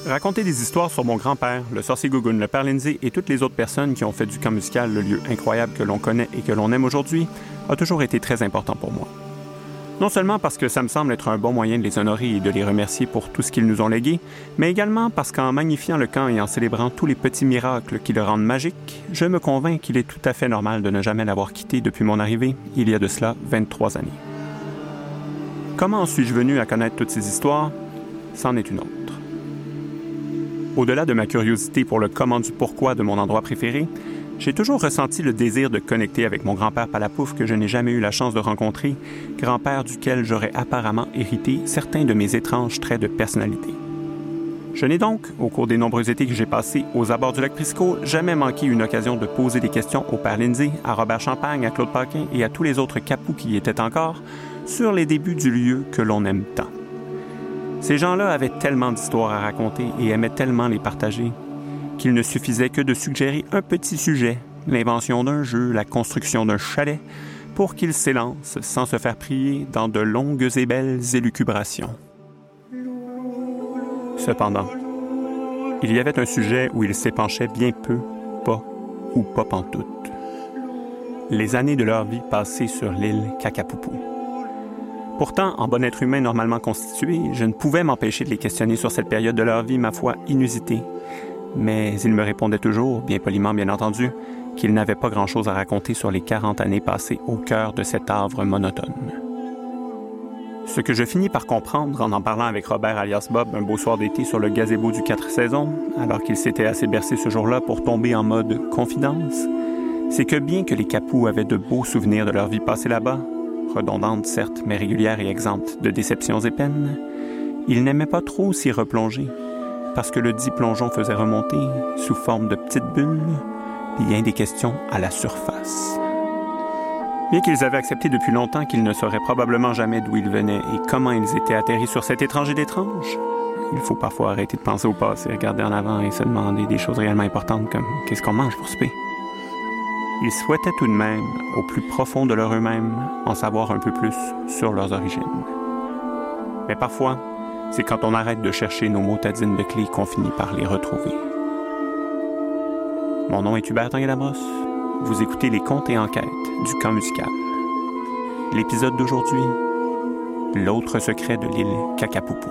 Raconter des histoires sur mon grand-père, le sorcier Gougoune, le père Lindsay et toutes les autres personnes qui ont fait du camp musical le lieu incroyable que l'on connaît et que l'on aime aujourd'hui a toujours été très important pour moi. Non seulement parce que ça me semble être un bon moyen de les honorer et de les remercier pour tout ce qu'ils nous ont légué, mais également parce qu'en magnifiant le camp et en célébrant tous les petits miracles qui le rendent magique, je me convainc qu'il est tout à fait normal de ne jamais l'avoir quitté depuis mon arrivée, il y a de cela 23 années. Comment suis-je venu à connaître toutes ces histoires? C'en est une autre. Au-delà de ma curiosité pour le comment du pourquoi de mon endroit préféré, j'ai toujours ressenti le désir de connecter avec mon grand-père Palapouf que je n'ai jamais eu la chance de rencontrer, grand-père duquel j'aurais apparemment hérité certains de mes étranges traits de personnalité. Je n'ai donc, au cours des nombreux étés que j'ai passés aux abords du lac Prisco, jamais manqué une occasion de poser des questions au père Lindsay, à Robert Champagne, à Claude Paquin et à tous les autres capous qui y étaient encore, sur les débuts du lieu que l'on aime tant. Ces gens-là avaient tellement d'histoires à raconter et aimaient tellement les partager qu'il ne suffisait que de suggérer un petit sujet, l'invention d'un jeu, la construction d'un chalet, pour qu'ils s'élancent sans se faire prier dans de longues et belles élucubrations. Cependant, il y avait un sujet où ils s'épanchaient bien peu, pas ou pas pantoute. Les années de leur vie passées sur l'île Kakapoupou. Pourtant, en bon être humain normalement constitué, je ne pouvais m'empêcher de les questionner sur cette période de leur vie, ma foi, inusitée. Mais ils me répondaient toujours, bien poliment bien entendu, qu'ils n'avaient pas grand-chose à raconter sur les 40 années passées au cœur de cet havre monotone. Ce que je finis par comprendre en parlant avec Robert alias Bob un beau soir d'été sur le gazebo du 4 saisons, alors qu'il s'était assez bercé ce jour-là pour tomber en mode confidence, c'est que bien que les Capous avaient de beaux souvenirs de leur vie passée là-bas, redondante certes, mais régulière et exempte de déceptions et peines, ils n'aimaient pas trop s'y replonger, parce que le dit plongeon faisait remonter, sous forme de petites bulles, bien des questions à la surface. Bien qu'ils avaient accepté depuis longtemps qu'ils ne sauraient probablement jamais d'où ils venaient et comment ils étaient atterris sur cet étranger d'étrange, il faut parfois arrêter de penser au passé, regarder en avant et se demander des choses réellement importantes comme « qu'est-ce qu'on mange pour souper ?» Ils souhaitaient tout de même, au plus profond de leur eux-mêmes, en savoir un peu plus sur leurs origines. Mais parfois, c'est quand on arrête de chercher nos motadines de clés qu'on finit par les retrouver. Mon nom est Hubert Tanguay-Labrosse. Vous écoutez les contes et enquêtes du camp musical. L'épisode d'aujourd'hui, l'autre secret de l'île Kakapoupou.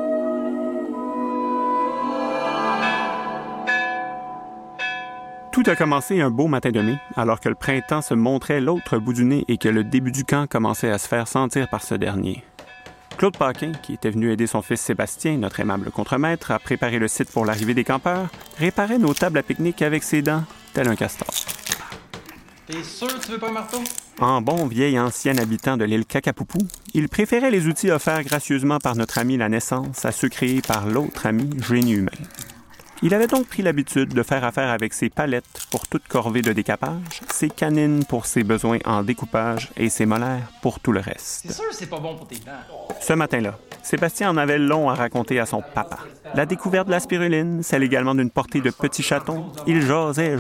Tout a commencé un beau matin de mai, alors que le printemps se montrait l'autre bout du nez et que le début du camp commençait à se faire sentir par ce dernier. Claude Paquin, qui était venu aider son fils Sébastien, notre aimable contremaître, à préparer le site pour l'arrivée des campeurs, réparait nos tables à pique-nique avec ses dents, tel un castor. T'es sûr que tu veux pas un marteau? En bon vieil ancien habitant de l'île Kakapoupou, il préférait les outils offerts gracieusement par notre ami la naissance à ceux créés par l'autre ami génie humain. Il avait donc pris l'habitude de faire affaire avec ses palettes pour toute corvée de décapage, ses canines pour ses besoins en découpage et ses molaires pour tout le reste. C'est sûr que c'est pas bon pour tes dents. Ce matin-là, Sébastien en avait long à raconter à son papa. La découverte de la spiruline, celle également d'une portée de petits chatons, il jasait.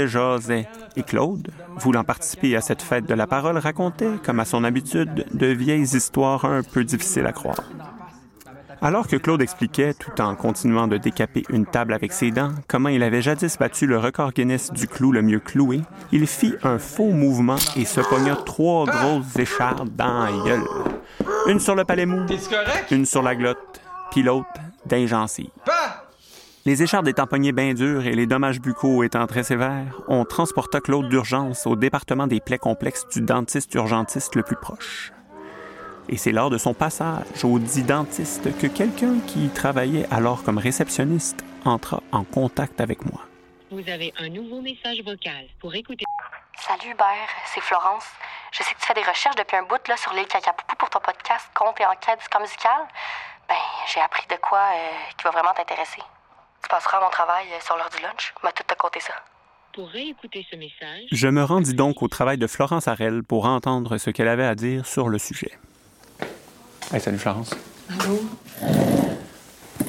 Et Claude, voulant participer à cette fête de la parole, racontait, comme à son habitude, de vieilles histoires un peu difficiles à croire. Alors que Claude expliquait, tout en continuant de décaper une table avec ses dents, comment il avait jadis battu le record Guinness du clou le mieux cloué, il fit un faux mouvement et se pogna 3 grosses échardes dans la gueule. Une sur le palais mou, une sur la glotte, puis l'autre dans les gencives. Les échardes étant pognées bien dures et les dommages buccaux étant très sévères, on transporta Claude d'urgence au département des plaies complexes du dentiste-urgentiste le plus proche. Et c'est lors de son passage au dit dentiste que quelqu'un qui y travaillait alors comme réceptionniste entra en contact avec moi. Vous avez un nouveau message vocal pour écouter. Salut Hubert, c'est Florence. Je sais que tu fais des recherches depuis un bout là, sur l'île Kakapoupou pour ton podcast Contes et enquêtes du camp musical. J'ai appris de quoi qui va vraiment t'intéresser. Tu passeras à mon travail sur l'heure du lunch. M'a tout te conter ça. Pour réécouter ce message... Je me rendis donc au travail de Florence Harel pour entendre ce qu'elle avait à dire sur le sujet. Hey, salut Florence. Allô?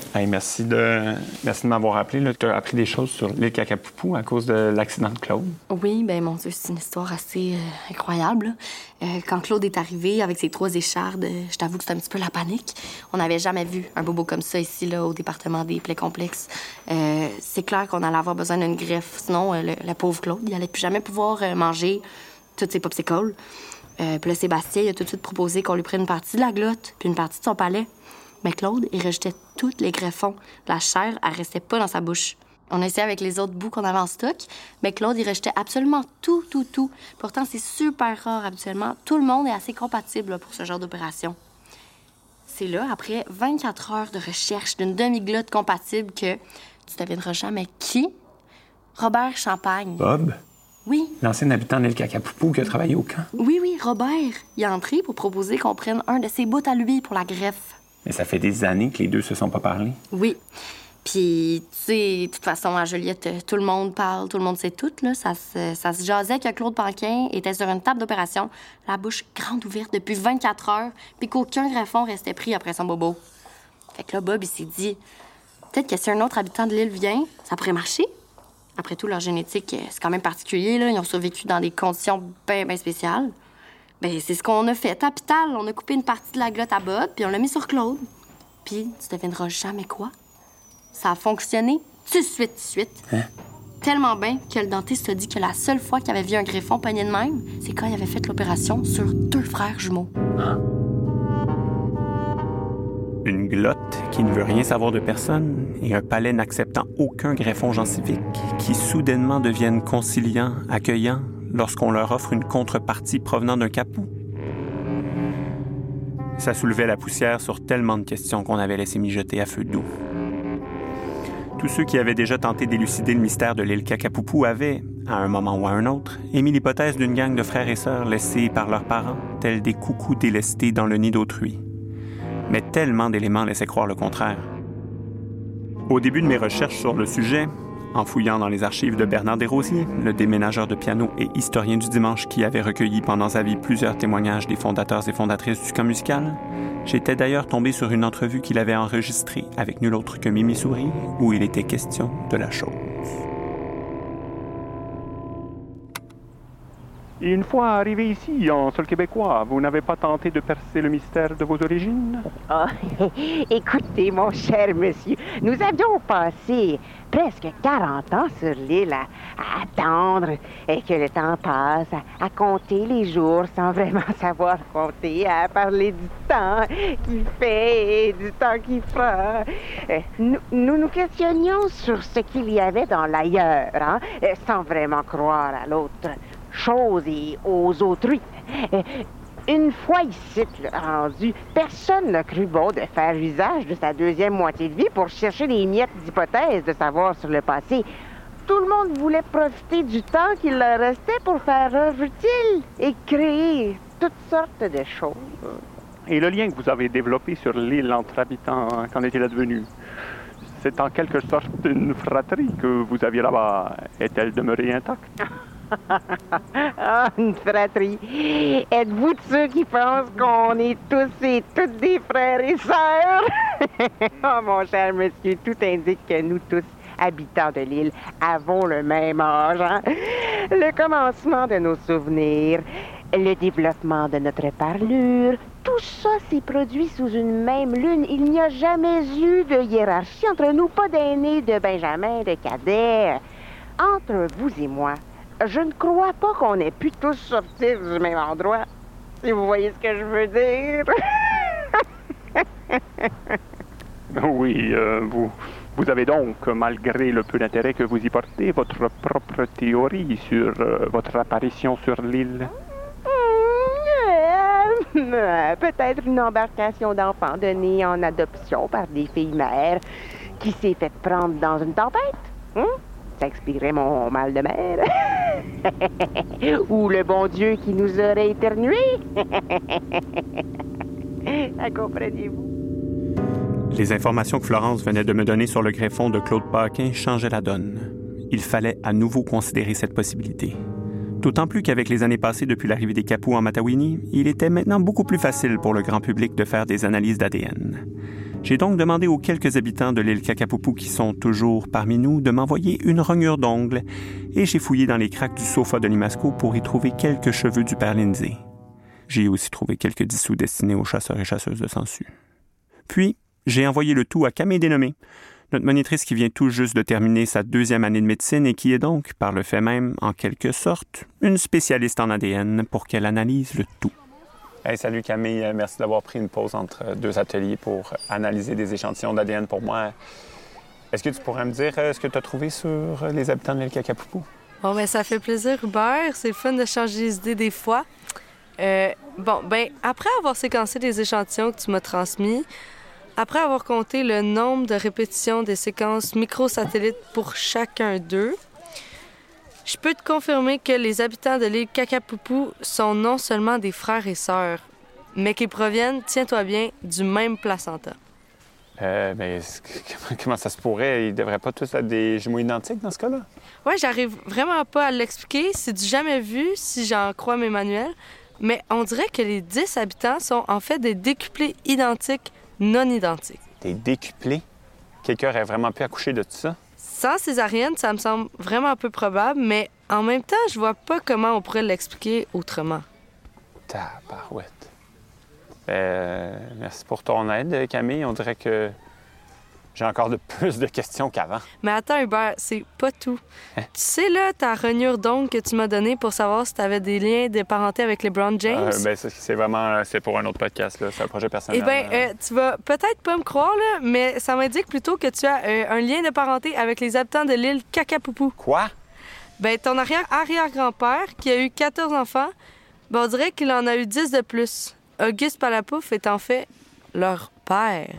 Hey, merci de m'avoir appelé. Tu as appris des choses sur l'île Kakapoupou à cause de l'accident de Claude. Oui, ben mon Dieu, c'est une histoire assez incroyable. Quand Claude est arrivé avec ses 3 échardes, je t'avoue que c'était un petit peu la panique. On n'avait jamais vu un bobo comme ça ici, là, au département des plaies complexes. C'est clair qu'on allait avoir besoin d'une greffe. Sinon, le pauvre Claude, il allait plus jamais pouvoir manger toutes ses popsicles. Puis là, Sébastien, il a tout de suite proposé qu'on lui prenne une partie de la glotte puis une partie de son palais. Mais Claude, il rejetait tous les greffons. La chair, elle restait pas dans sa bouche. On a essayé avec les autres bouts qu'on avait en stock, mais Claude, il rejetait absolument tout. Pourtant, c'est super rare habituellement. Tout le monde est assez compatible là, pour ce genre d'opération. C'est là, après 24 heures de recherche d'une demi-glotte compatible, que tu devineras jamais qui? Robert Champagne. Bob? Oui. L'ancien habitant de l'île Kakapoupou qui a travaillé au camp. Oui, Robert. Il a entré pour proposer qu'on prenne un de ses bouts à lui pour la greffe. Mais ça fait des années que les deux se sont pas parlé. Oui. Puis, tu sais, de toute façon, à Joliette, tout le monde parle, tout le monde sait tout, là. Ça se jasait que Claude Panquin était sur une table d'opération, la bouche grande ouverte depuis 24 heures, puis qu'aucun greffon restait pris après son bobo. Fait que là, Bob, il s'est dit, peut-être que si un autre habitant de l'île vient, ça pourrait marcher. Après tout, leur génétique, c'est quand même particulier, là. Ils ont survécu dans des conditions bien spéciales. Ben, c'est ce qu'on a fait. À Pital, on a coupé une partie de la glotte à Bob, puis on l'a mis sur Claude. Puis, tu devineras jamais quoi. Ça a fonctionné tout de suite. Hein? Tellement bien que le dentiste a dit que la seule fois qu'il avait vu un greffon pogné de même, c'est quand il avait fait l'opération sur 2 frères jumeaux. Une glotte qui ne veut rien savoir de personne et un palais n'acceptant aucun greffon gencivique qui soudainement deviennent conciliants, accueillants, lorsqu'on leur offre une contrepartie provenant d'un capou. Ça soulevait la poussière sur tellement de questions qu'on avait laissé mijoter à feu doux. Tous ceux qui avaient déjà tenté d'élucider le mystère de l'île Kakapoupou avaient, à un moment ou à un autre, émis l'hypothèse d'une gang de frères et sœurs laissés par leurs parents, tels des coucous délestés dans le nid d'autrui. Mais tellement d'éléments laissaient croire le contraire. Au début de mes recherches sur le sujet, en fouillant dans les archives de Bernard Desrosiers, le déménageur de piano et historien du dimanche qui avait recueilli pendant sa vie plusieurs témoignages des fondateurs et fondatrices du camp musical, j'étais d'ailleurs tombé sur une entrevue qu'il avait enregistrée avec nul autre que Mimi Souris, où il était question de la chose. Et une fois arrivé ici, en sol québécois, vous n'avez pas tenté de percer le mystère de vos origines? Oh, écoutez, mon cher monsieur, nous avions passé presque 40 ans sur l'île à attendre et que le temps passe, à compter les jours sans vraiment savoir compter, à parler du temps qu'il fait et du temps qu'il fera. Nous questionnions sur ce qu'il y avait dans l'ailleurs, hein, sans vraiment croire à l'autre chose et aux autrui. Une fois ici rendu, personne n'a cru bon de faire usage de sa deuxième moitié de vie pour chercher des miettes d'hypothèses de savoir sur le passé. Tout le monde voulait profiter du temps qu'il leur restait pour faire œuvre utile et créer toutes sortes de choses. Et le lien que vous avez développé sur l'île entre habitants, qu'en est-il advenu? C'est en quelque sorte une fratrie que vous aviez là-bas. Est-elle demeurée intacte? Ah, une fratrie. Êtes-vous de ceux qui pensent qu'on est tous et toutes des frères et sœurs? Oh, mon cher monsieur, tout indique que nous tous, habitants de l'île, avons le même âge. Hein? Le commencement de nos souvenirs, le développement de notre parlure, tout ça s'est produit sous une même lune. Il n'y a jamais eu de hiérarchie entre nous, pas d'aînés, de benjamins, de cadets. Entre vous et moi, je ne crois pas qu'on ait pu tous sortir du même endroit, si vous voyez ce que je veux dire. Oui, vous avez donc, malgré le peu d'intérêt que vous y portez, votre propre théorie sur votre apparition sur l'île. Peut-être une embarcation d'enfants donnée en adoption par des filles mères qui s'est fait prendre dans une tempête. Ça expliquerait mon mal de mer. Ou le bon Dieu qui nous aurait éternué. Comprenez-vous? Les informations que Florence venait de me donner sur le greffon de Claude Paquin changeaient la donne. Il fallait à nouveau considérer cette possibilité. D'autant plus qu'avec les années passées depuis l'arrivée des Capous en Matawini, il était maintenant beaucoup plus facile pour le grand public de faire des analyses d'ADN. J'ai donc demandé aux quelques habitants de l'île Kakapoupou qui sont toujours parmi nous de m'envoyer une rognure d'ongle et j'ai fouillé dans les craques du sofa de Limasco pour y trouver quelques cheveux du père Lindsay. J'ai aussi trouvé quelques dissous destinés aux chasseurs et chasseuses de sangsues. Puis, j'ai envoyé le tout à Camille Dénommé, notre monitrice qui vient tout juste de terminer sa 2e année de médecine et qui est donc, par le fait même, en quelque sorte, une spécialiste en ADN pour qu'elle analyse le tout. Hey, salut Camille, merci d'avoir pris une pause entre 2 ateliers pour analyser des échantillons d'ADN pour moi. Est-ce que tu pourrais me dire ce que tu as trouvé sur les habitants de l'île Kakapoupou? Bon, ben ça fait plaisir, Hubert. C'est fun de changer les idées des fois. Après avoir séquencé les échantillons que tu m'as transmis, après avoir compté le nombre de répétitions des séquences microsatellites pour chacun d'eux, je peux te confirmer que les habitants de l'île Kakapoupou sont non seulement des frères et sœurs, mais qu'ils proviennent, tiens-toi bien, du même placenta. Comment ça se pourrait? Ils devraient pas tous être des jumeaux identiques dans ce cas-là? Ouais, j'arrive vraiment pas à l'expliquer. C'est du jamais vu, si j'en crois mes manuels. Mais on dirait que les 10 habitants sont en fait des décuplés identiques non identiques. Des décuplés? Quelqu'un aurait vraiment pu accoucher de tout ça? Sans césarienne, ça me semble vraiment peu probable, mais en même temps, je vois pas comment on pourrait l'expliquer autrement. Tabarouette. Merci pour ton aide, Camille. On dirait que j'ai encore plus de questions qu'avant. Mais attends, Hubert, c'est pas tout. Tu sais, là, ta rognure d'ongle que tu m'as donnée pour savoir si t'avais des liens de parenté avec LeBron James? C'est pour un autre podcast, là. C'est un projet personnel. Tu vas peut-être pas me croire, là, mais ça m'indique plutôt que tu as un lien de parenté avec les habitants de l'île Kakapoupou. Quoi? Ton arrière-grand-père, qui a eu 14 enfants, on dirait qu'il en a eu 10 de plus. Auguste Palapouf est en fait leur père.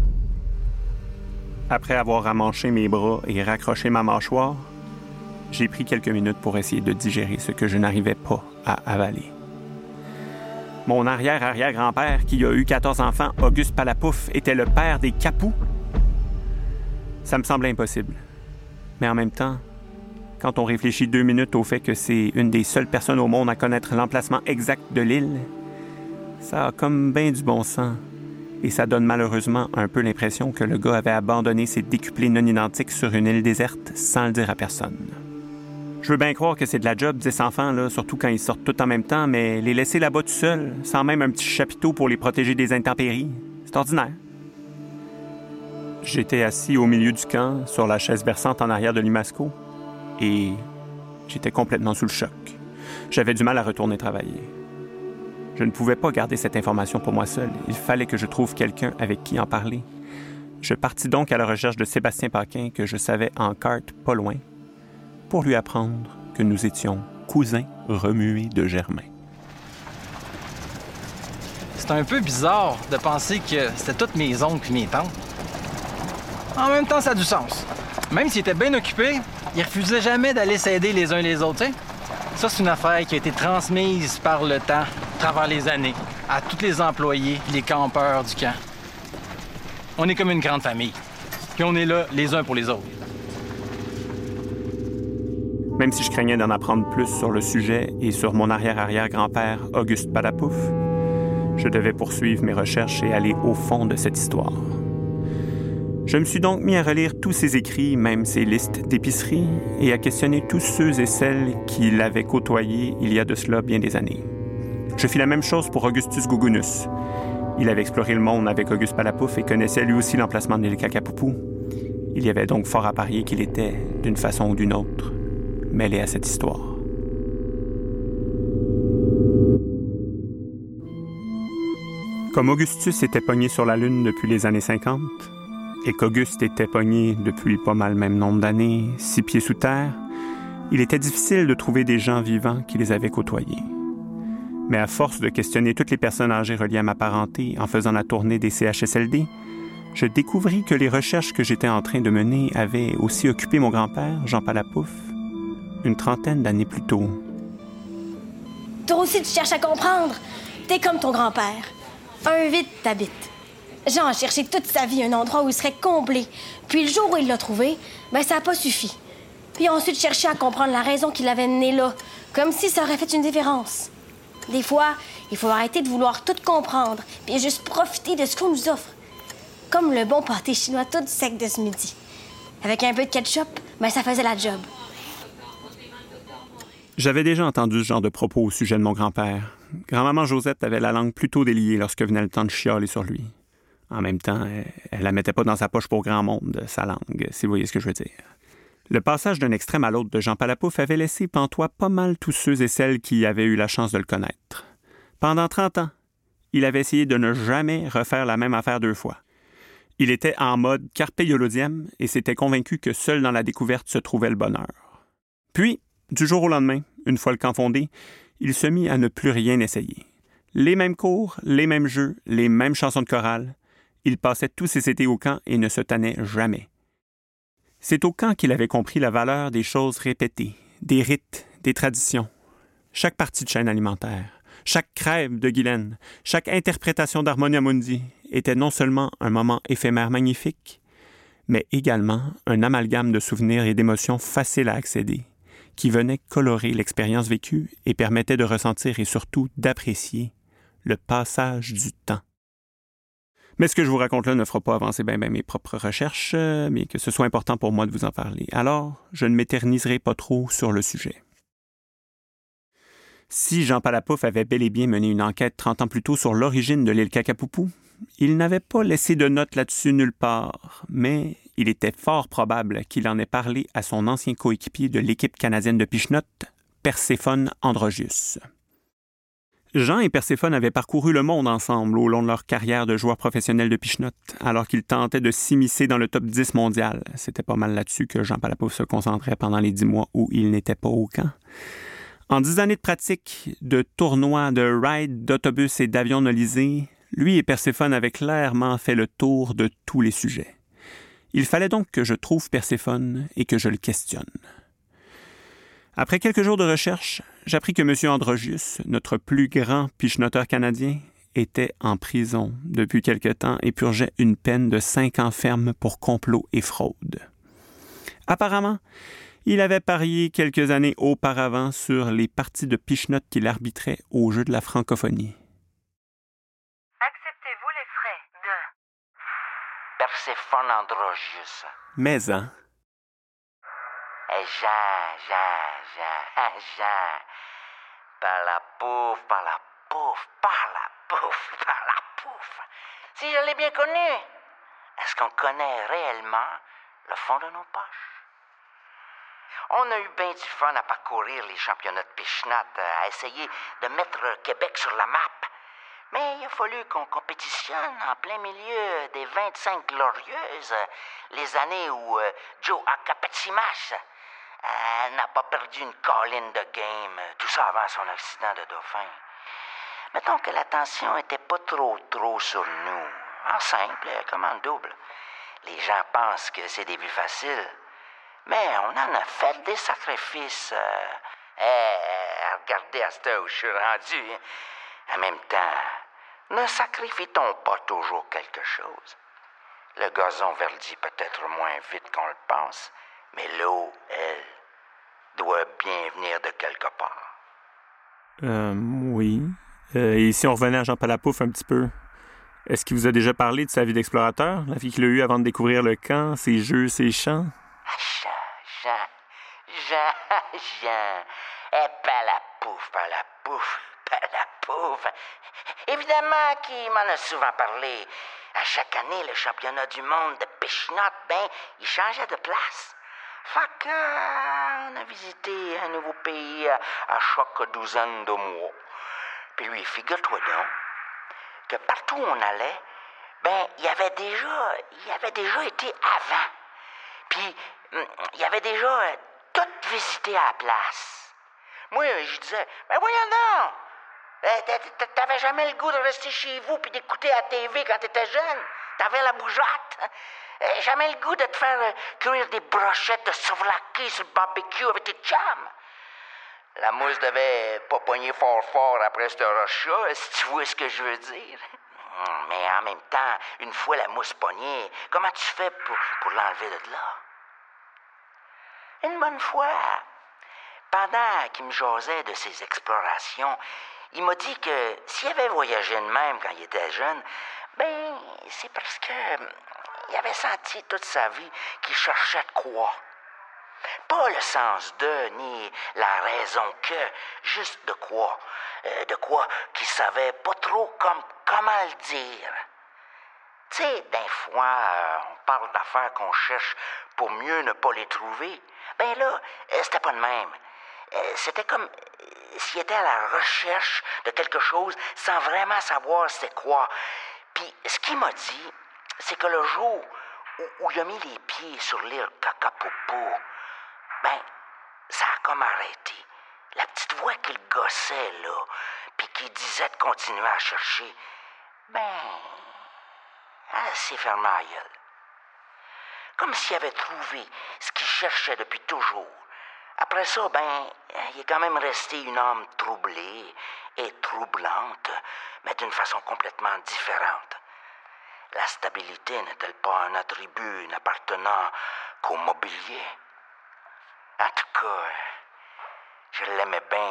Après avoir ramanché mes bras et raccroché ma mâchoire, j'ai pris quelques minutes pour essayer de digérer ce que je n'arrivais pas à avaler. Mon arrière-arrière-grand-père, qui a eu 14 enfants, Auguste Palapouf, était le père des Capous. Ça me semblait impossible. Mais en même temps, quand on réfléchit 2 minutes au fait que c'est une des seules personnes au monde à connaître l'emplacement exact de l'île, ça a comme bien du bon sens. Et ça donne malheureusement un peu l'impression que le gars avait abandonné ses décuplés non identiques sur une île déserte sans le dire à personne. Je veux bien croire que c'est de la job, 10 enfants, là, surtout quand ils sortent tous en même temps, mais les laisser là-bas tout seuls, sans même un petit chapiteau pour les protéger des intempéries, c'est ordinaire. J'étais assis au milieu du camp, sur la chaise berçante en arrière de Limasco, et j'étais complètement sous le choc. J'avais du mal à retourner travailler. Je ne pouvais pas garder cette information pour moi seul. Il fallait que je trouve quelqu'un avec qui en parler. Je partis donc à la recherche de Sébastien Paquin, que je savais en carte pas loin, pour lui apprendre que nous étions cousins remués de Germain. C'est un peu bizarre de penser que c'était toutes mes oncles et mes tantes. En même temps, ça a du sens. Même s'ils étaient bien occupés, ils refusaient jamais d'aller s'aider les uns les autres, tu sais. Ça, c'est une affaire qui a été transmise par le temps, à travers les années, à tous les employés, les campeurs du camp. On est comme une grande famille. Puis on est là les uns pour les autres. Même si je craignais d'en apprendre plus sur le sujet et sur mon arrière-arrière-grand-père Auguste Palapouf, je devais poursuivre mes recherches et aller au fond de cette histoire. Je me suis donc mis à relire tous ses écrits, même ses listes d'épicerie, et à questionner tous ceux et celles qui l'avaient côtoyé il y a de cela bien des années. Je fis la même chose pour Augustus Gougounus. Il avait exploré le monde avec Auguste Palapouf et connaissait lui aussi l'emplacement de l'île Kakapoupou. Il y avait donc fort à parier qu'il était, d'une façon ou d'une autre, mêlé à cette histoire. Comme Augustus était pogné sur la Lune depuis les années 50, et qu'Auguste était pogné depuis pas mal le même nombre d'années, 6 pieds sous terre, il était difficile de trouver des gens vivants qui les avaient côtoyés. Mais à force de questionner toutes les personnes âgées reliées à ma parenté en faisant la tournée des CHSLD, je découvris que les recherches que j'étais en train de mener avaient aussi occupé mon grand-père, Jean Palapouf, une 30aine d'années plus tôt. Toi aussi, tu cherches à comprendre. T'es comme ton grand-père. Un vide t'habite. Jean a cherché toute sa vie un endroit où il serait comblé. Puis le jour où il l'a trouvé, ça n'a pas suffi. Puis il a ensuite cherché à comprendre la raison qui l'avait mené là, comme si ça aurait fait une différence. Des fois, il faut arrêter de vouloir tout comprendre, puis juste profiter de ce qu'on nous offre. Comme le bon pâté chinois tout sec de ce midi. Avec un peu de ketchup, ben ça faisait la job. J'avais déjà entendu ce genre de propos au sujet de mon grand-père. Grand-maman Josette avait la langue plutôt déliée lorsque venait le temps de chialer sur lui. En même temps, elle la mettait pas dans sa poche pour grand monde, sa langue, si vous voyez ce que je veux dire. Le passage d'un extrême à l'autre de Jean Palapouf avait laissé pantois pas mal tous ceux et celles qui avaient eu la chance de le connaître. Pendant 30 ans, il avait essayé de ne jamais refaire la même affaire 2 fois. Il était en mode carpe iolodium et s'était convaincu que seul dans la découverte se trouvait le bonheur. Puis, du jour au lendemain, une fois le camp fondé, il se mit à ne plus rien essayer. Les mêmes cours, les mêmes jeux, les mêmes chansons de chorale. Il passait tous ses étés au camp et ne se tannait jamais. C'est au camp qu'il avait compris la valeur des choses répétées, des rites, des traditions. Chaque partie de chaîne alimentaire, chaque crêpe de Guylaine, chaque interprétation d'Harmonia Mundi était non seulement un moment éphémère magnifique, mais également un amalgame de souvenirs et d'émotions faciles à accéder, qui venaient colorer l'expérience vécue et permettaient de ressentir et surtout d'apprécier le passage du temps. Mais ce que je vous raconte là ne fera pas avancer bien mes propres recherches, mais que ce soit important pour moi de vous en parler. Alors, je ne m'éterniserai pas trop sur le sujet. Si Jean Palapouf avait bel et bien mené une enquête 30 ans plus tôt sur l'origine de l'île Kakapoupou, il n'avait pas laissé de notes là-dessus nulle part, mais il était fort probable qu'il en ait parlé à son ancien coéquipier de l'équipe canadienne de Piche-Notes, Perséphone Androgius. Jean et Perséphone avaient parcouru le monde ensemble au long de leur carrière de joueurs professionnels de Piche-Notes, alors qu'ils tentaient de s'immiscer dans le top 10 mondial. C'était pas mal là-dessus que Jean Palapouf se concentrait pendant les 10 mois où il n'était pas au camp. En 10 années de pratique, de tournois, de rides, d'autobus et d'avions nolisés, lui et Perséphone avaient clairement fait le tour de tous les sujets. Il fallait donc que je trouve Perséphone et que je le questionne. Après quelques jours de recherche, j'appris que M. Androgius, notre plus grand piche-noteur canadien, était en prison depuis quelque temps et purgeait une peine de 5 ans ferme pour complot et fraude. Apparemment, il avait parié quelques années auparavant sur les parties de piche-notes qu'il arbitrait au jeu de la francophonie. Acceptez-vous les frais de Perséphone Androgius? Mais, hein? Jean. Par la pouf. Si je l'ai bien connu, est-ce qu'on connaît réellement le fond de nos poches? On a eu bien du fun à parcourir les championnats de piche-notes, à essayer de mettre Québec sur la map. Mais il a fallu qu'on compétitionne en plein milieu des 25 glorieuses, les années où Joe Akapetsimas n'a pas perdu une colline de game, tout ça avant son accident de dauphin. Mettons que l'attention était pas trop sur nous. En simple, comme en double. Les gens pensent que c'est des buts faciles. Mais on en a fait des sacrifices. Regardez à ce où je suis rendu. En même temps, ne sacrifie-t-on pas toujours quelque chose? Le gazon verdit peut-être moins vite qu'on le pense, mais l'eau, elle, doit bien venir de quelque part. Oui. Et si on revenait à Jean Palapouf un petit peu, est-ce qu'il vous a déjà parlé de sa vie d'explorateur, la vie qu'il a eue avant de découvrir le camp, ses jeux, ses chants? Jean. Palapouf. Évidemment qu'il m'en a souvent parlé. À chaque année, le championnat du monde de piche-notes, il changeait de place. Fait qu'on a visité un nouveau pays à chaque douzaine de mois. Puis lui, figure-toi donc que partout où on allait, il avait déjà été avant. Puis, il avait déjà tout visité à la place. Moi, je disais, voyons donc! T'avais jamais le goût de rester chez vous puis d'écouter la TV quand t'étais jeune? T'avais la bougeotte? Jamais le goût de te faire cuire des brochettes de souvlaki sur le barbecue avec tes chums? La mousse devait pas pogner fort après ce roche-là, si tu vois ce que je veux dire. Mais en même temps, une fois la mousse pognée, comment tu fais pour l'enlever de là? Une bonne fois, pendant qu'il me jasait de ses explorations, il m'a dit que s'il avait voyagé de même quand il était jeune, Ben, c'est parce que il avait senti toute sa vie qu'il cherchait de quoi. Pas le sens de, ni la raison que, juste de quoi. De quoi qu'il savait pas trop comment le dire. Tu sais, des fois, on parle d'affaires qu'on cherche pour mieux ne pas les trouver. Ben là, c'était pas de même. C'était comme s'il était à la recherche de quelque chose sans vraiment savoir c'était quoi. Puis ce qu'il m'a dit, c'est que le jour où il a mis les pieds sur l'île Kakapopo, ben, ça a comme arrêté. La petite voix qui le gossait, là, puis qui disait de continuer à chercher, ben, elle s'est fermée la gueule. Comme s'il avait trouvé ce qu'il cherchait depuis toujours. Après ça, ben, il est quand même resté une âme troublée et troublante, mais d'une façon complètement différente. La stabilité n'est-elle pas un attribut n'appartenant qu'au mobilier? En tout cas, je l'aimais bien,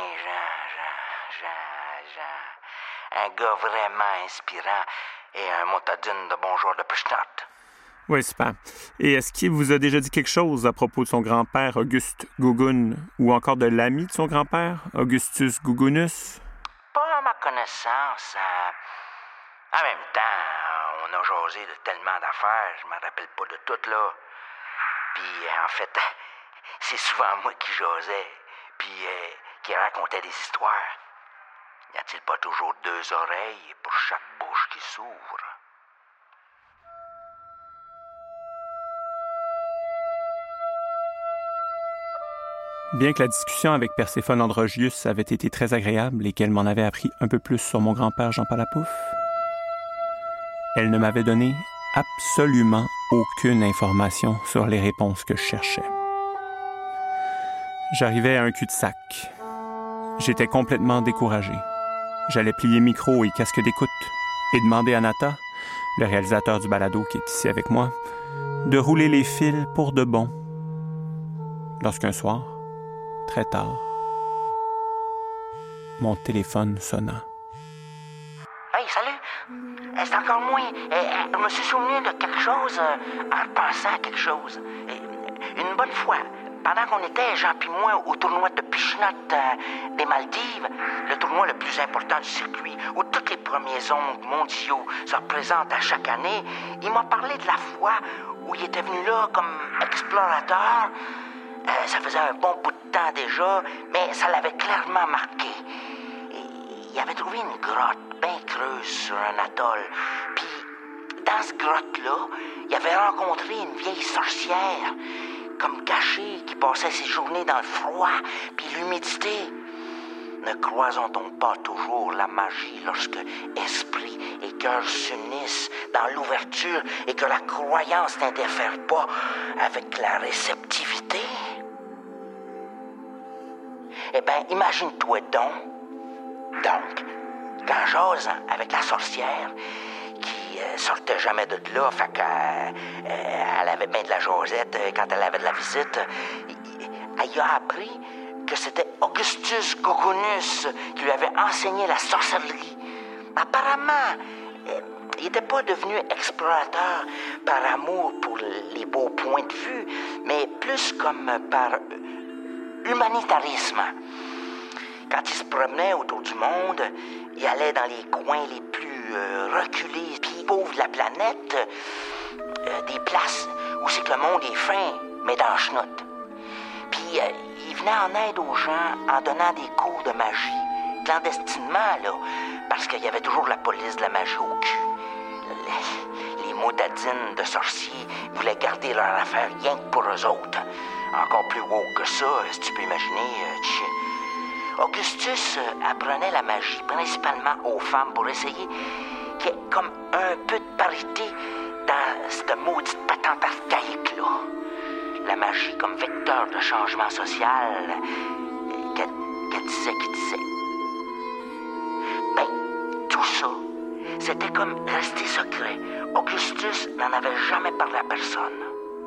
Jean. Un gars vraiment inspirant et un motadine de bon joueur de push-note. Oui, super. Et est-ce qu'il vous a déjà dit quelque chose à propos de son grand-père, Auguste Gougoun, ou encore de l'ami de son grand-père, Augustus Gougounus? Pas à ma connaissance. En même temps, on a jasé de tellement d'affaires, je me rappelle pas de toutes, là. Puis, en fait, c'est souvent moi qui jasais, puis qui racontait des histoires. Y a-t-il pas toujours deux oreilles pour chaque bouche qui s'ouvre? Bien que la discussion avec Perséphone Androgius avait été très agréable et qu'elle m'en avait appris un peu plus sur mon grand-père Jean Palapouf, elle ne m'avait donné absolument aucune information sur les réponses que je cherchais. J'arrivais à un cul-de-sac. J'étais complètement découragé. J'allais plier micro et casque d'écoute et demander à Nata, le réalisateur du balado qui est ici avec moi, de rouler les fils pour de bon. Lorsqu'un soir, très tard, mon téléphone sonna. Hey, salut! C'est encore moi. Je me suis souvenu de quelque chose en repensant à quelque chose. Une bonne fois, pendant qu'on était, Jean puis moi, au tournoi de Pichenotte des Maldives, le tournoi le plus important du circuit, où tous les premiers ongles mondiaux se représentent à chaque année, il m'a parlé de la fois où il était venu là comme explorateur. Ça faisait un bon bout de temps déjà, mais ça l'avait clairement marqué. Il avait trouvé une grotte bien creuse sur un atoll. Puis, dans cette grotte-là, il avait rencontré une vieille sorcière, comme cachée, qui passait ses journées dans le froid puis l'humidité. Ne croisons-t-on pas toujours la magie lorsque esprit et cœur s'unissent dans l'ouverture et que la croyance n'interfère pas avec la réceptivité? Eh bien, imagine-toi donc, quand j'ose avec la sorcière, qui sortait jamais de là, fait qu'elle avait bien de la jasette quand elle avait de la visite, elle y a appris que c'était Augustus Gougounus qui lui avait enseigné la sorcellerie. Apparemment, il n'était pas devenu explorateur par amour pour les beaux points de vue, mais plus comme par humanitarisme. Quand il se promenait autour du monde, il allait dans les coins les plus reculés puis pauvres de la planète, des places où c'est que le monde est fin, mais dans la chenoute. Puis il venait en aide aux gens en donnant des cours de magie, clandestinement, là, parce qu'il y avait toujours la police de la magie au cul. Les motadines de sorciers voulaient garder leur affaire rien que pour eux autres. Encore plus woke que ça, si tu peux imaginer. Augustus apprenait la magie principalement aux femmes pour essayer qu'il y ait comme un peu de parité dans cette maudite patente archaïque-là. La magie comme vecteur de changement social qu'elle disait qu'il disait. Ben, tout ça, c'était comme resté secret. Augustus n'en avait jamais parlé à personne.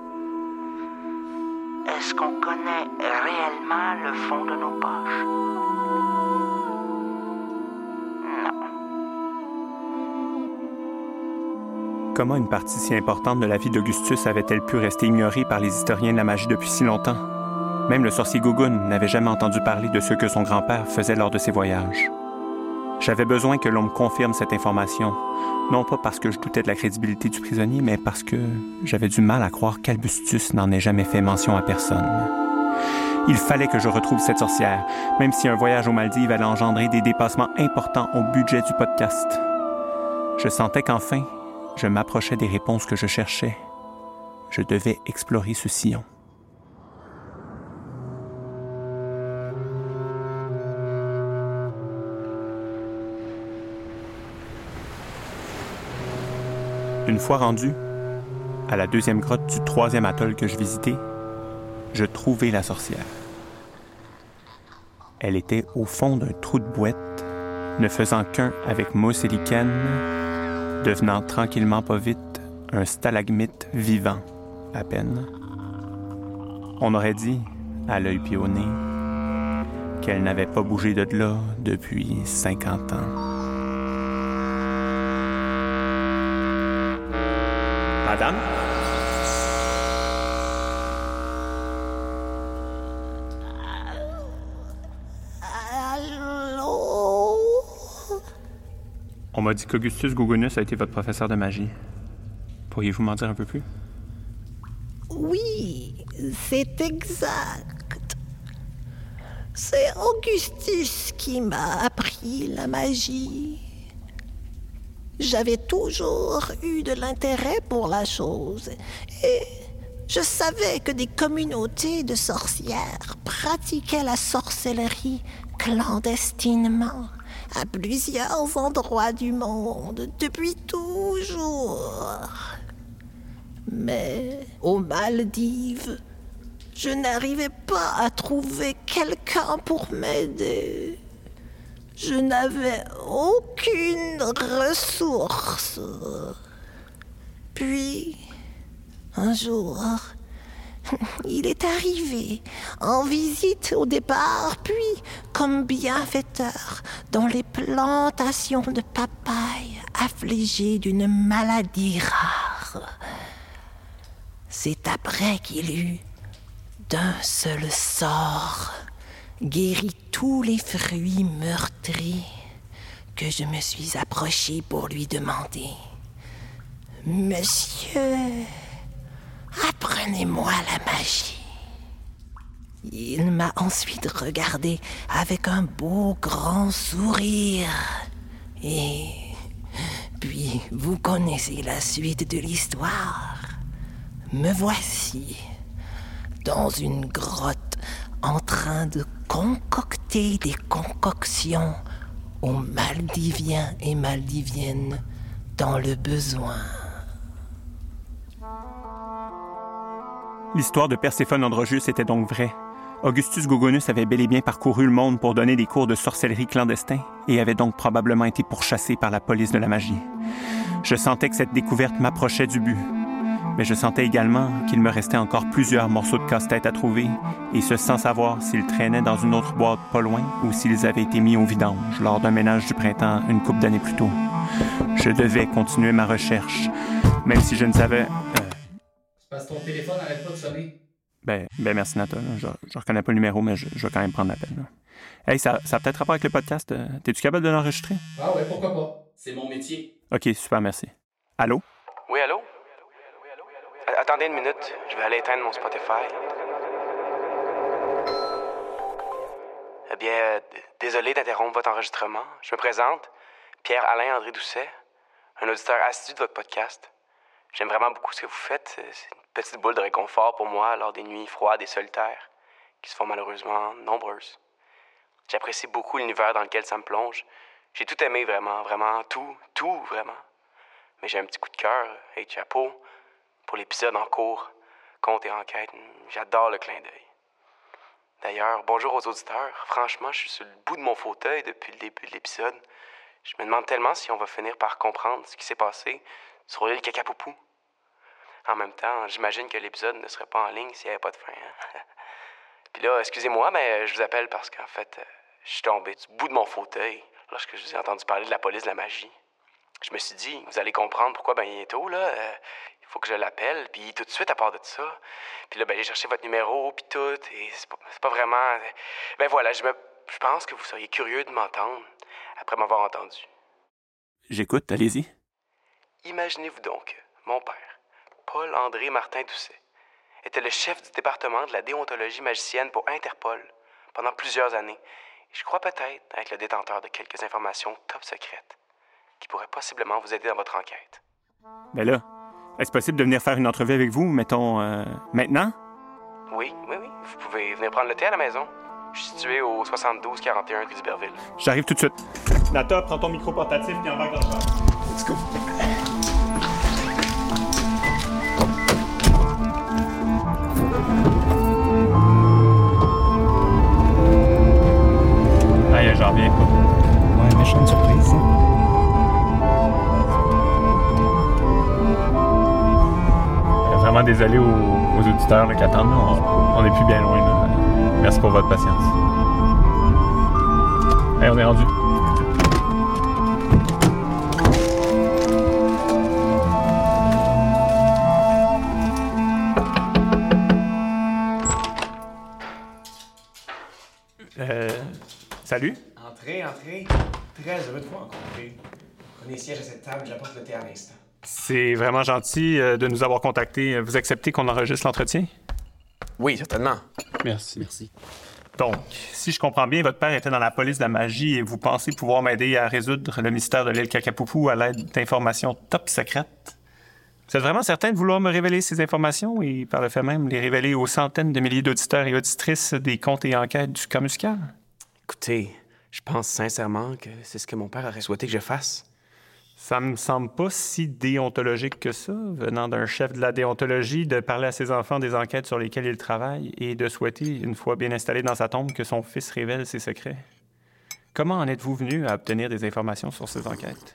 Est-ce qu'on connaît réellement le fond de nos poches? Non. Comment une partie si importante de la vie d'Augustus avait-elle pu rester ignorée par les historiens de la magie depuis si longtemps? Même le sorcier Gougoun n'avait jamais entendu parler de ce que son grand-père faisait lors de ses voyages. J'avais besoin que l'on me confirme cette information, non pas parce que je doutais de la crédibilité du prisonnier, mais parce que j'avais du mal à croire qu'Albustus n'en ait jamais fait mention à personne. Il fallait que je retrouve cette sorcière, même si un voyage aux Maldives allait engendrer des dépassements importants au budget du podcast. Je sentais qu'enfin, je m'approchais des réponses que je cherchais. Je devais explorer ce sillon. Une fois rendu, à la 2e grotte du 3e atoll que je visitais, je trouvai la sorcière. Elle était au fond d'un trou de boîte, ne faisant qu'un avec mousse et lichen, devenant tranquillement pas vite un stalagmite vivant, à peine. On aurait dit, à l'œil pied au nez, qu'elle n'avait pas bougé de là depuis 50 ans. Madame? Allô? On m'a dit qu'Augustus Gougounus a été votre professeur de magie. Pourriez-vous m'en dire un peu plus? Oui, c'est exact. C'est Augustus qui m'a appris la magie. J'avais toujours eu de l'intérêt pour la chose et je savais que des communautés de sorcières pratiquaient la sorcellerie clandestinement à plusieurs endroits du monde depuis toujours. Mais aux Maldives, je n'arrivais pas à trouver quelqu'un pour m'aider. Je n'avais aucune ressource. Puis, un jour, il est arrivé en visite au départ, puis comme bienfaiteur dans les plantations de papaye affligées d'une maladie rare. C'est après qu'il eut, d'un seul sort, guéri tous les fruits meurtris que je me suis approché pour lui demander « Monsieur, apprenez-moi la magie. » Il m'a ensuite regardé avec un beau grand sourire. Et puis, vous connaissez la suite de l'histoire. Me voici dans une grotte en train de concocter des concoctions aux Maldiviens et Maldiviennes dans le besoin. L'histoire de Perséphone Androgeus était donc vraie. Augustus Gougounus avait bel et bien parcouru le monde pour donner des cours de sorcellerie clandestins et avait donc probablement été pourchassé par la police de la magie. Je sentais que cette découverte m'approchait du but. Mais je sentais également qu'il me restait encore plusieurs morceaux de casse-tête à trouver, et ce sans savoir s'ils traînaient dans une autre boîte pas loin ou s'ils avaient été mis au vidange lors d'un ménage du printemps une couple d'années plus tôt. Je devais continuer ma recherche, même si je ne savais... C'est parce que ton téléphone n'arrête pas de sonner. Ben merci Nathan. Je reconnais pas le numéro, mais je vais quand même prendre l'appel. Hey, ça a peut-être rapport avec le podcast. T'es-tu capable de l'enregistrer? Ah ouais, pourquoi pas. C'est mon métier. OK, super, merci. Allô? Oui, allô? Attendez une minute, je vais aller éteindre mon Spotify. Eh bien, désolé d'interrompre votre enregistrement. Je me présente, Pierre-Alain André Doucet, un auditeur assidu de votre podcast. J'aime vraiment beaucoup ce que vous faites. C'est une petite boule de réconfort pour moi lors des nuits froides et solitaires, qui se font malheureusement nombreuses. J'apprécie beaucoup l'univers dans lequel ça me plonge. J'ai tout aimé, vraiment, tout, vraiment. Mais j'ai un petit coup de cœur, et chapeau, pour l'épisode en cours, Contes et enquêtes. J'adore le clin d'œil. D'ailleurs, bonjour aux auditeurs. Franchement, je suis sur le bout de mon fauteuil depuis le début de l'épisode. Je me demande tellement si on va finir par comprendre ce qui s'est passé sur l'île Cacapoupou. En même temps, j'imagine que l'épisode ne serait pas en ligne s'il n'y avait pas de fin. Hein? Puis là, excusez-moi, mais je vous appelle parce qu'en fait, je suis tombé du bout de mon fauteuil lorsque je vous ai entendu parler de la police de la magie. Je me suis dit, vous allez comprendre pourquoi bientôt, là, il faut que je l'appelle, puis tout de suite, à part de ça. Puis là, j'ai cherché votre numéro, puis tout, et c'est pas vraiment... Ben voilà, je pense que vous seriez curieux de m'entendre après m'avoir entendu. J'écoute, allez-y. Imaginez-vous donc, mon père, Paul-André Martin Doucet, était le chef du département de la déontologie magicienne pour Interpol pendant plusieurs années. Et je crois peut-être être le détenteur de quelques informations top secrètes qui pourraient possiblement vous aider dans votre enquête. Ben là, est-ce possible de venir faire une entrevue avec vous, mettons, maintenant? Oui. Vous pouvez venir prendre le thé à la maison. Je suis situé au 72-41 rue d'Iberville. J'arrive tout de suite. Nata, prends ton micro portatif et embarque dans le char. Let's go. Aïe, j'en reviens pas. Ouais, méchante surprise, ça. Vraiment désolé aux auditeurs là, qui attendent. On n'est plus bien loin. Là. Merci pour votre patience. Hey, on est rendu. Salut. Entrez. Très heureux de vous rencontrer. Prenez siège à cette table, j'apporte le thé à l'instant. C'est vraiment gentil de nous avoir contactés. Vous acceptez qu'on enregistre l'entretien? Oui, certainement. Merci. Donc, si je comprends bien, votre père était dans la police de la magie et vous pensez pouvoir m'aider à résoudre le mystère de l'île Kakapoupou à l'aide d'informations top secrètes? Vous êtes vraiment certain de vouloir me révéler ces informations et par le fait même les révéler aux centaines de milliers d'auditeurs et auditrices des comptes et enquêtes du cas musical? Écoutez, je pense sincèrement que c'est ce que mon père aurait souhaité que je fasse. Ça me semble pas si déontologique que ça, venant d'un chef de la déontologie, de parler à ses enfants des enquêtes sur lesquelles il travaille et de souhaiter, une fois bien installé dans sa tombe, que son fils révèle ses secrets. Comment en êtes-vous venu à obtenir des informations sur ces enquêtes?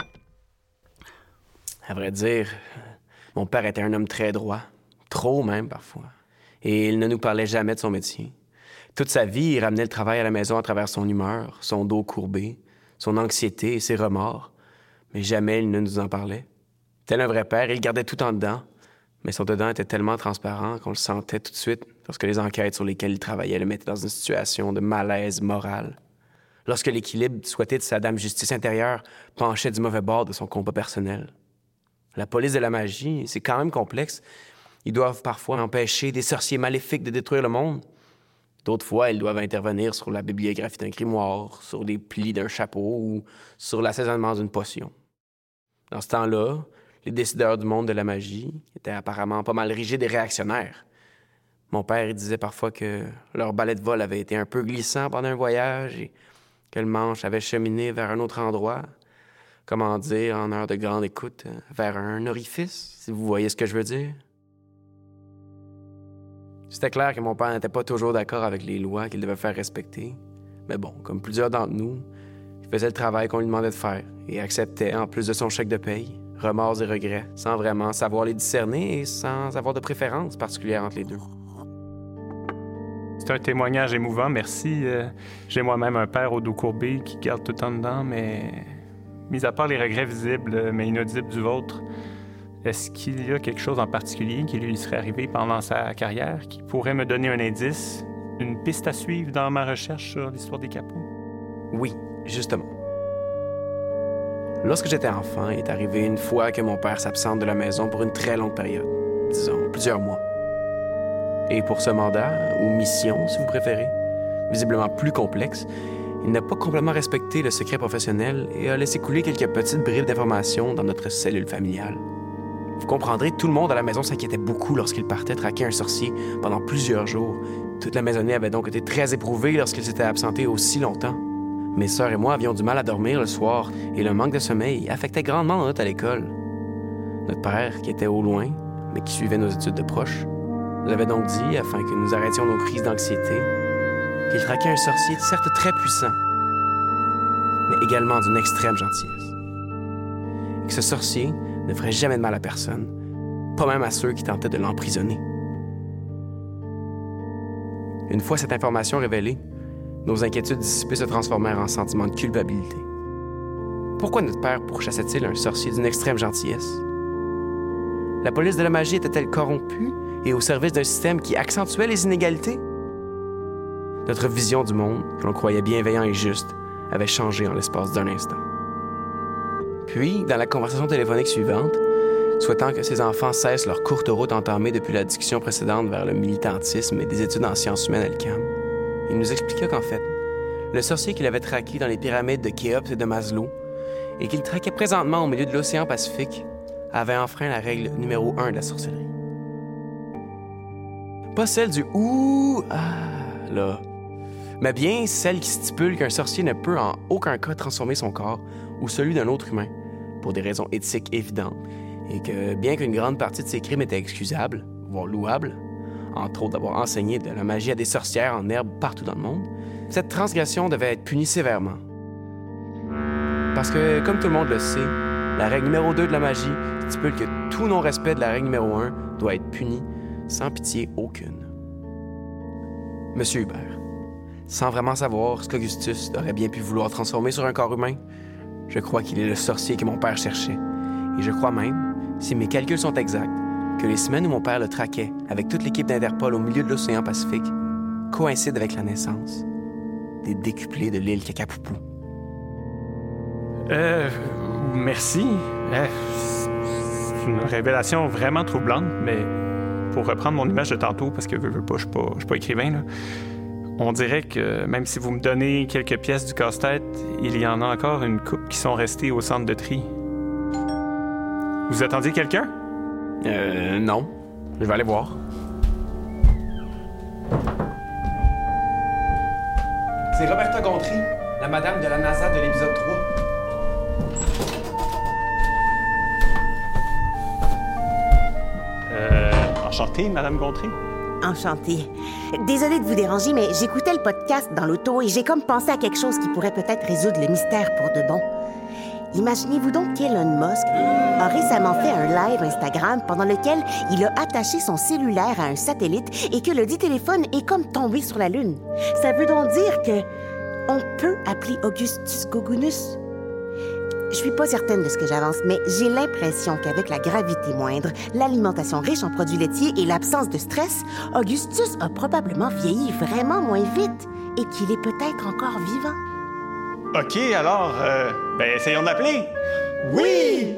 À vrai dire, mon père était un homme très droit, trop même parfois, et il ne nous parlait jamais de son métier. Toute sa vie, il ramenait le travail à la maison à travers son humeur, son dos courbé, son anxiété et ses remords. Mais jamais il ne nous en parlait. Tel un vrai père, il gardait tout en dedans, mais son dedans était tellement transparent qu'on le sentait tout de suite lorsque les enquêtes sur lesquelles il travaillait le mettaient dans une situation de malaise moral. Lorsque l'équilibre souhaité de sa dame justice intérieure penchait du mauvais bord de son combat personnel. La police de la magie, c'est quand même complexe. Ils doivent parfois empêcher des sorciers maléfiques de détruire le monde. D'autres fois, ils doivent intervenir sur la bibliographie d'un grimoire, sur les plis d'un chapeau ou sur l'assaisonnement d'une potion. Dans ce temps-là, les décideurs du monde de la magie étaient apparemment pas mal rigides et réactionnaires. Mon père il disait parfois que leur balai de vol avait été un peu glissant pendant un voyage et que le manche avait cheminé vers un autre endroit. Comment dire, en heure de grande écoute, vers un orifice, si vous voyez ce que je veux dire. C'était clair que mon père n'était pas toujours d'accord avec les lois qu'il devait faire respecter. Mais bon, comme plusieurs d'entre nous, il faisait le travail qu'on lui demandait de faire et acceptait, en plus de son chèque de paye, remords et regrets, sans vraiment savoir les discerner et sans avoir de préférence particulière entre les deux. C'est un témoignage émouvant, merci. J'ai moi-même un père au dos courbé qui garde tout en dedans, mais mis à part les regrets visibles mais inaudibles du vôtre, est-ce qu'il y a quelque chose en particulier qui lui serait arrivé pendant sa carrière qui pourrait me donner un indice, une piste à suivre dans ma recherche sur l'histoire des capots? Oui, justement. Lorsque j'étais enfant, il est arrivé une fois que mon père s'absente de la maison pour une très longue période, disons plusieurs mois. Et pour ce mandat, ou mission si vous préférez, visiblement plus complexe, il n'a pas complètement respecté le secret professionnel et a laissé couler quelques petites bribes d'informations dans notre cellule familiale. Vous comprendrez, tout le monde à la maison s'inquiétait beaucoup lorsqu'il partait traquer un sorcier pendant plusieurs jours. Toute la maisonnée avait donc été très éprouvée lorsqu'il s'était absenté aussi longtemps. Mes sœurs et moi avions du mal à dormir le soir et le manque de sommeil affectait grandement notre note à l'école. Notre père, qui était au loin, mais qui suivait nos études de proche, nous avait donc dit, afin que nous arrêtions nos crises d'anxiété, qu'il traquait un sorcier certes très puissant, mais également d'une extrême gentillesse. Et que ce sorcier ne ferait jamais de mal à personne, pas même à ceux qui tentaient de l'emprisonner. Une fois cette information révélée, nos inquiétudes dissipées se transformèrent en sentiment de culpabilité. Pourquoi notre père pourchassait-il un sorcier d'une extrême gentillesse? La police de la magie était-elle corrompue et au service d'un système qui accentuait les inégalités? Notre vision du monde, que l'on croyait bienveillant et juste, avait changé en l'espace d'un instant. Puis, dans la conversation téléphonique suivante, souhaitant que ses enfants cessent leur courte route entamée depuis la discussion précédente vers le militantisme et des études en sciences humaines à l'UQAM, il nous expliqua qu'en fait, le sorcier qu'il avait traqué dans les pyramides de Khéops et de Maslow, et qu'il traquait présentement au milieu de l'océan Pacifique, avait enfreint la règle numéro 1 de la sorcellerie. Pas celle du « ouh, ah » là, mais bien celle qui stipule qu'un sorcier ne peut en aucun cas transformer son corps ou celui d'un autre humain, pour des raisons éthiques évidentes, et que bien qu'une grande partie de ses crimes était excusable, voire louable, entre autres d'avoir enseigné de la magie à des sorcières en herbe partout dans le monde, cette transgression devait être punie sévèrement. Parce que, comme tout le monde le sait, la règle numéro 2 de la magie stipule que tout non-respect de la règle numéro 1 doit être puni sans pitié aucune. Monsieur Hubert, sans vraiment savoir ce qu'Augustus aurait bien pu vouloir transformer sur un corps humain, je crois qu'il est le sorcier que mon père cherchait. Et je crois même, si mes calculs sont exacts, que les semaines où mon père le traquait avec toute l'équipe d'Interpol au milieu de l'océan Pacifique coïncident avec la naissance des décuplés de l'île Kakapoupou. Merci. C'est une révélation vraiment troublante, mais pour reprendre mon image de tantôt, parce que veux pas, je suis pas écrivain, là, on dirait que même si vous me donnez quelques pièces du casse-tête, il y en a encore une couple qui sont restées au centre de tri. Vous attendiez quelqu'un? Non. Je vais aller voir. C'est Roberta Gontry, la madame de la NASA de l'épisode 3. Enchantée, Madame Gontry. Enchantée. Désolée de vous déranger, mais j'écoutais le podcast dans l'auto et j'ai comme pensé à quelque chose qui pourrait peut-être résoudre le mystère pour de bon. Imaginez-vous donc qu'Elon Musk a récemment fait un live Instagram pendant lequel il a attaché son cellulaire à un satellite et que le dit téléphone est comme tombé sur la Lune. Ça veut donc dire que on peut appeler Augustus Gugunus? Je suis pas certaine de ce que j'avance, mais j'ai l'impression qu'avec la gravité moindre, l'alimentation riche en produits laitiers et l'absence de stress, Augustus a probablement vieilli vraiment moins vite et qu'il est peut-être encore vivant. OK, alors, essayons d'appeler. Oui!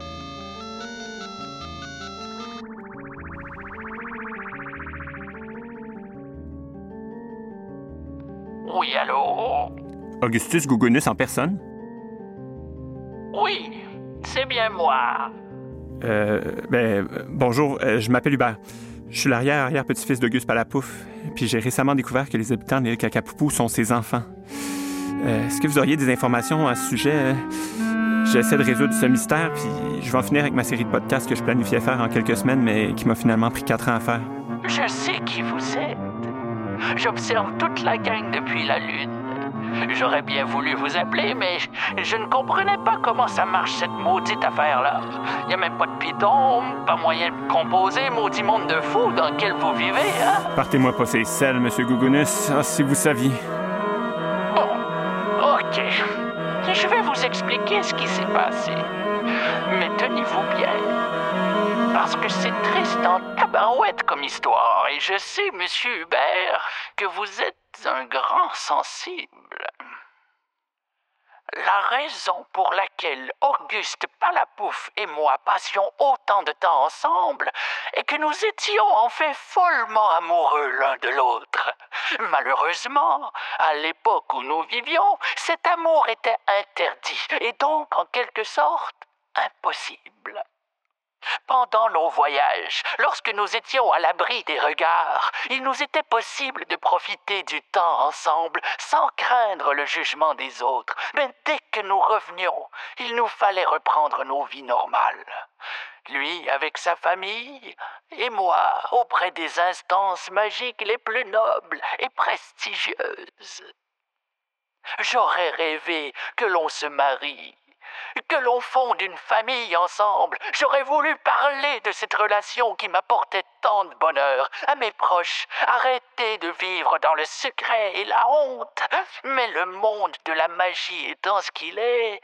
Oui, allô? Augustus Gugunus en personne? Oui, c'est bien moi. Bonjour, je m'appelle Hubert. Je suis l'arrière-petit-fils d'Auguste Palapouf, puis j'ai récemment découvert que les habitants de l'île Kakapoupou sont ses enfants. Est-ce que vous auriez des informations à ce sujet? J'essaie de résoudre ce mystère, puis je vais en finir avec ma série de podcasts que je planifiais faire en quelques semaines, mais qui m'a finalement pris 4 ans à faire. Je sais qui vous êtes. J'observe toute la gang depuis la Lune. J'aurais bien voulu vous appeler, mais je ne comprenais pas comment ça marche, cette maudite affaire-là. Il n'y a même pas de piton, pas moyen de composer, maudit monde de fou dans lequel vous vivez, hein? Partez-moi pas ces selles, Monsieur Gugunus. Ah, si vous saviez. Bon, OK. Je vais vous expliquer ce qui s'est passé. Mais tenez-vous bien. Parce que c'est triste en tabarouette comme histoire. Et je sais, Monsieur Hubert, que vous êtes un grand sensible. La raison pour laquelle Auguste Palapouf et moi passions autant de temps ensemble est que nous étions en fait follement amoureux l'un de l'autre. Malheureusement, à l'époque où nous vivions, cet amour était interdit et donc en quelque sorte impossible. Pendant nos voyages, lorsque nous étions à l'abri des regards, il nous était possible de profiter du temps ensemble sans craindre le jugement des autres. Mais dès que nous revenions, il nous fallait reprendre nos vies normales. Lui avec sa famille et moi auprès des instances magiques les plus nobles et prestigieuses. J'aurais rêvé que l'on se marie, que l'on fonde une famille ensemble. J'aurais voulu parler de cette relation qui m'apportait tant de bonheur à mes proches, arrêter de vivre dans le secret et la honte. Mais le monde de la magie étant ce qu'il est,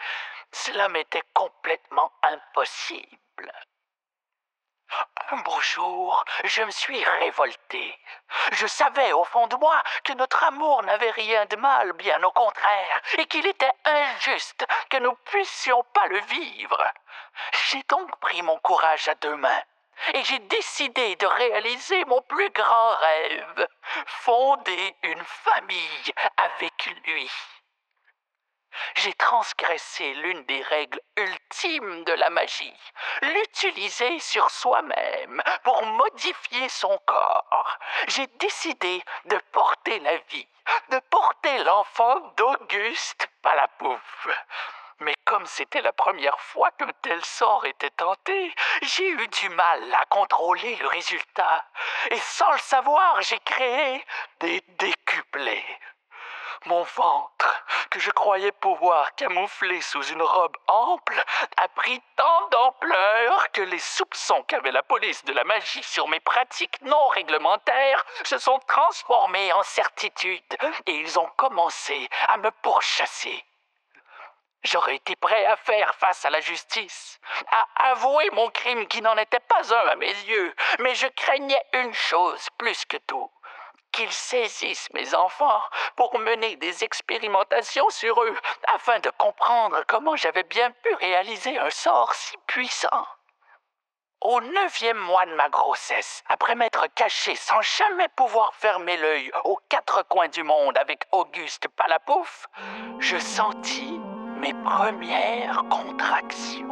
Cela m'était complètement impossible. Un beau jour, je me suis révolté. Je savais au fond de moi que notre amour n'avait rien de mal, bien au contraire, et qu'il était injuste que nous puissions pas le vivre. J'ai donc pris mon courage à deux mains et j'ai décidé de réaliser mon plus grand rêve, fonder une famille avec lui. J'ai transgressé l'une des règles ultimes de la magie, l'utiliser sur soi-même pour modifier son corps. J'ai décidé de porter la vie, de porter l'enfant d'Auguste Palapouf. Mais comme c'était la première fois qu'un tel sort était tenté, j'ai eu du mal à contrôler le résultat. Et sans le savoir, j'ai créé des décuplés. Mon ventre, que je croyais pouvoir camoufler sous une robe ample, a pris tant d'ampleur que les soupçons qu'avait la police de la magie sur mes pratiques non réglementaires se sont transformés en certitude et ils ont commencé à me pourchasser. J'aurais été prêt à faire face à la justice, à avouer mon crime qui n'en était pas un à mes yeux, mais je craignais une chose plus que tout. Qu'ils saisissent mes enfants pour mener des expérimentations sur eux afin de comprendre comment j'avais bien pu réaliser un sort si puissant. Au 9e mois de ma grossesse, après m'être caché sans jamais pouvoir fermer l'œil aux 4 coins du monde avec Auguste Palapouf, je sentis mes premières contractions.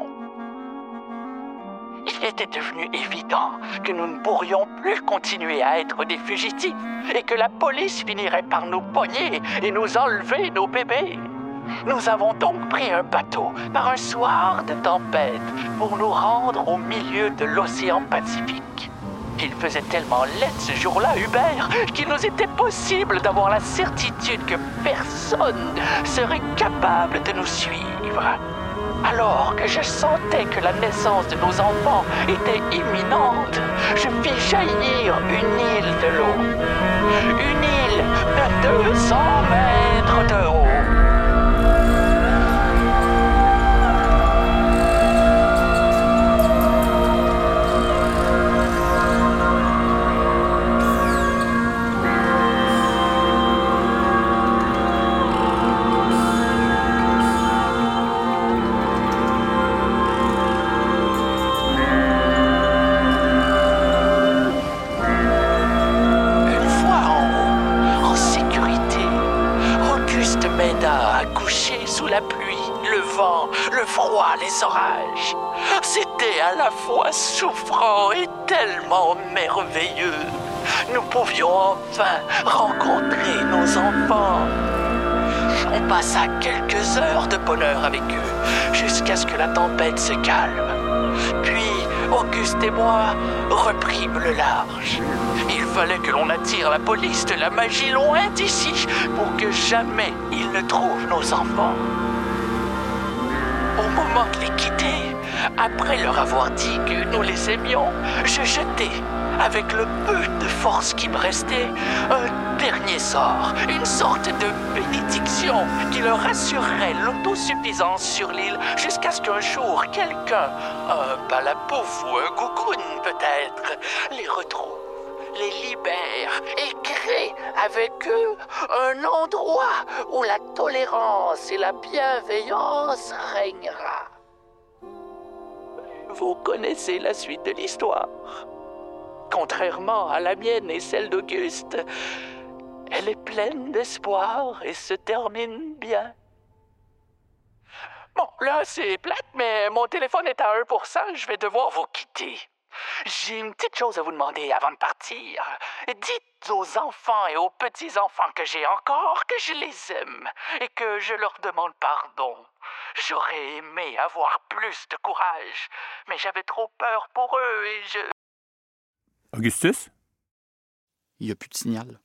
Il était devenu évident que nous ne pourrions plus continuer à être des fugitifs et que la police finirait par nous pogner et nous enlever nos bébés. Nous avons donc pris un bateau par un soir de tempête pour nous rendre au milieu de l'océan Pacifique. Il faisait tellement laid ce jour-là, Hubert, qu'il nous était possible d'avoir la certitude que personne serait capable de nous suivre. Alors que je sentais que la naissance de nos enfants était imminente, je fis jaillir une île de l'eau. Une île de 200 mètres de haut. La pluie, le vent, le froid, les orages. C'était à la fois souffrant et tellement merveilleux. Nous pouvions enfin rencontrer nos enfants. On passa quelques heures de bonheur avec eux, jusqu'à ce que la tempête se calme. Puis, Auguste et moi reprîmes le large. Il fallait que l'on attire la police de la magie loin d'ici pour que jamais ils ne trouvent nos enfants. Au moment de les quitter, après leur avoir dit que nous les aimions, je jetai, avec le peu de force qui me restait, un dernier sort, une sorte de bénédiction qui leur assurerait l'autosuffisance sur l'île jusqu'à ce qu'un jour quelqu'un, un Palapouf ou un Gougoun peut-être, les retrouve, les libère et crée avec eux un endroit où la tolérance et la bienveillance régnera. Vous connaissez la suite de l'histoire. Contrairement à la mienne et celle d'Auguste, elle est pleine d'espoir et se termine bien. Bon, là, c'est plate, mais mon téléphone est à 1%, je vais devoir vous quitter. J'ai une petite chose à vous demander avant de partir. Dites aux enfants et aux petits-enfants que j'ai encore que je les aime et que je leur demande pardon. J'aurais aimé avoir plus de courage, mais j'avais trop peur pour eux et je... Augustus? Il n'y a plus de signal.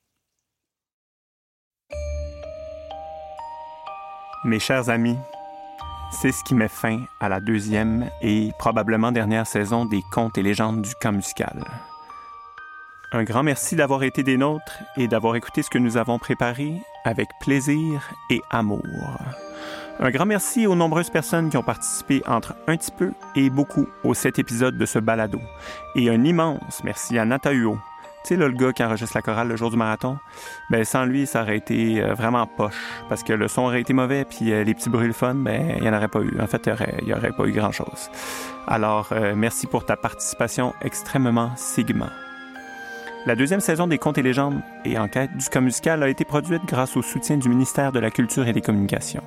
Mes chers amis, c'est ce qui met fin à la 2e et probablement dernière saison des Contes et légendes du Camp musical. Un grand merci d'avoir été des nôtres et d'avoir écouté ce que nous avons préparé avec plaisir et amour. Un grand merci aux nombreuses personnes qui ont participé entre un petit peu et beaucoup aux 7 épisodes de ce balado. Et un immense merci à Nata Huot. Tu sais, là, le gars qui enregistre la chorale le jour du marathon, ben sans lui, ça aurait été vraiment poche, parce que le son aurait été mauvais, puis les petits bruits le fun, ben il n'y en aurait pas eu. En fait, il n'y aurait pas eu grand-chose. Alors, merci pour ta participation extrêmement Sigma. La 2e saison des Contes et légendes et enquêtes du Cas musical a été produite grâce au soutien du ministère de la Culture et des Communications.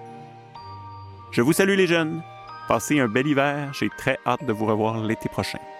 Je vous salue les jeunes. Passez un bel hiver. J'ai très hâte de vous revoir l'été prochain.